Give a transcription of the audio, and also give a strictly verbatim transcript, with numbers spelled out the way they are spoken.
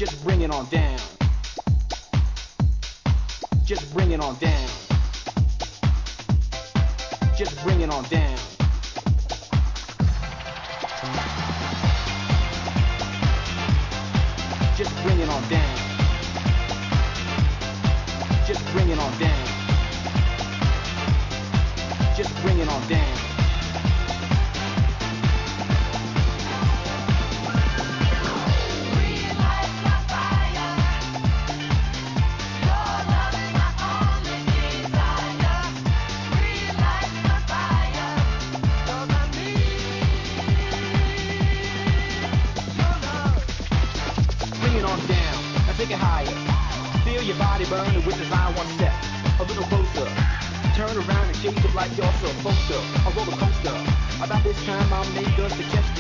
Just bring it on down. Just bring it on down. Just bring it on down. Just bring it on down. Just bring it on down. Just bring it on down. Take it higher. Feel your body burn with desire one step. A little closer. Turn around and shake it like you're supposed to. A roller coaster. About this time I made us to catch the